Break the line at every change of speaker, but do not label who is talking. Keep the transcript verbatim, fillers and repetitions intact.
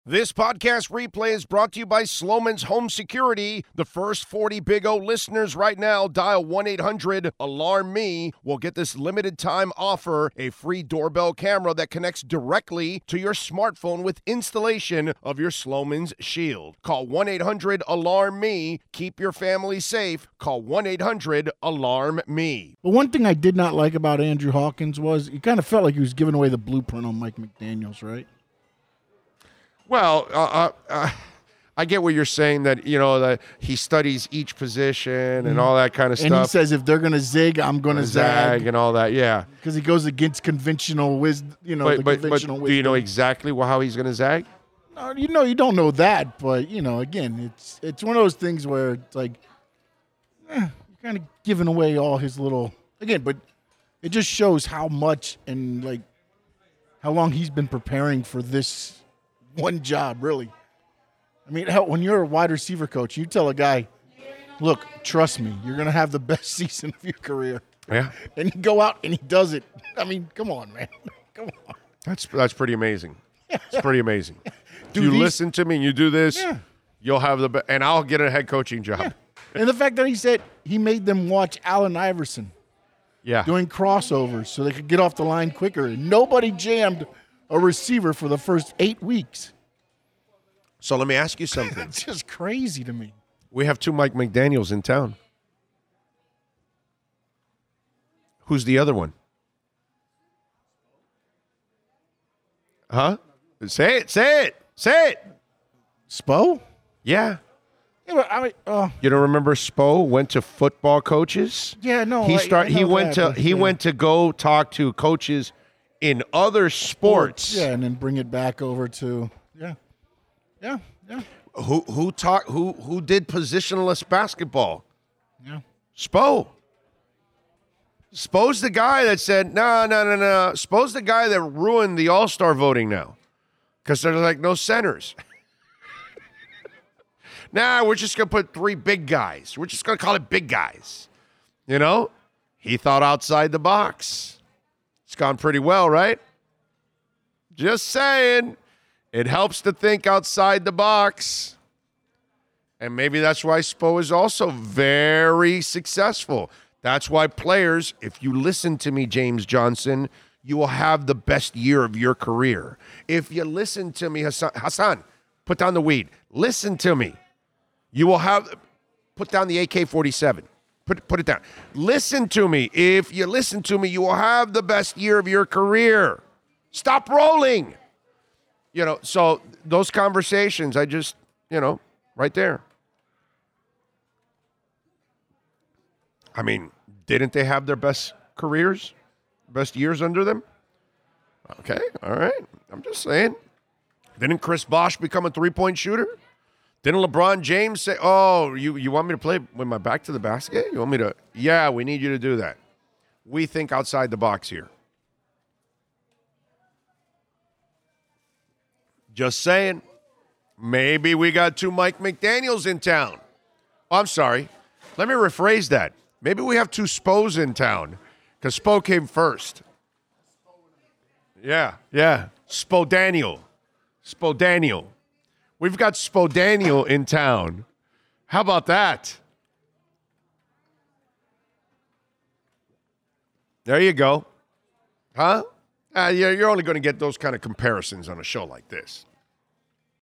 This podcast replay is brought to you by Sloman's Home Security. The first forty Big O listeners right now, dial one eight hundred alarm me, will get this limited time offer, a free doorbell camera that connects directly to your smartphone with installation of your Sloman's Shield. Call one eight hundred alarm me. Keep your family safe. Call one eight hundred alarm me.
But one thing I did not like about Andrew Hawkins was he kind of felt like he was giving away the blueprint on Mike McDaniels, right?
Well, uh, uh, uh, I get what you're saying, that, you know, that he studies each position and mm-hmm. all that kind of
and
stuff.
And he says, if they're going to zig, I'm going to zag.
Zag and all that, yeah.
Because he goes against conventional wisdom, you know,
but,
the
but,
conventional
but
wisdom.
Do you know exactly how he's going to zag?
No, you know, you don't know that, but, you know, again, it's it's one of those things where it's like, eh, you're kind of giving away all his little, again, but it just shows how much and, like, how long he's been preparing for this one job, really. I mean, hell, when you're a wide receiver coach, you tell a guy, look, trust me, you're going to have the best season of your career.
Yeah.
And you go out and he does it. I mean, come on, man. Come on.
That's that's pretty amazing. It's pretty amazing.
Do
if you
these,
listen to me and you do this,
yeah.
you'll have the best, and I'll get a head coaching job.
Yeah. And the fact that he said he made them watch Allen Iverson
yeah.
doing crossovers so they could get off the line quicker. And nobody jammed a receiver for the first eight weeks.
So let me ask you something.
It's just crazy to me.
We have two Mike McDaniels in town. Who's the other one? Huh? Say it, say it, say it.
Spo?
Yeah.
Yeah, but I mean, uh,
you don't remember Spo went to football coaches?
Yeah, no.
He
I,
start.
I
he went
that,
to. He
yeah.
went to go talk to coaches in other sports.
Yeah, and then bring it back over to yeah, yeah, yeah.
Who who taught who who did positionless basketball?
Yeah,
Spo. Spo's the guy that said no, no, no, no. Spo's the guy that ruined the All-Star voting now, because there's like no centers. Nah, we're just gonna put three big guys. We're just gonna call it big guys. You know, he thought outside the box. It's gone pretty well, right? Just saying. It helps to think outside the box. And maybe that's why Spo is also very successful. That's why players, if you listen to me, James Johnson, you will have the best year of your career. If you listen to me, Hassan, Hassan, put down the weed. Listen to me. You will have, put down the A K forty-seven. Put, put it down. Listen to me. If you listen to me, you will have the best year of your career. Stop rolling. You know, so those conversations, I just, you know, right there. I mean, didn't they have their best careers, best years under them? Okay, all right. I'm just saying. Didn't Chris Bosh become a three-point shooter? Didn't LeBron James say, oh, you, you want me to play with my back to the basket? You want me to? Yeah, we need you to do that. We think outside the box here. Just saying. Maybe we got two Mike McDaniels in town. Oh, I'm sorry. Let me rephrase that. Maybe we have two Spos in town, because Spo came first. Yeah, yeah. Spo Daniel. Spo Daniel. We've got Spo-Daniel in town. How about that? There you go. Huh? Uh, you're, you're only going to get those kind of comparisons on a show like this.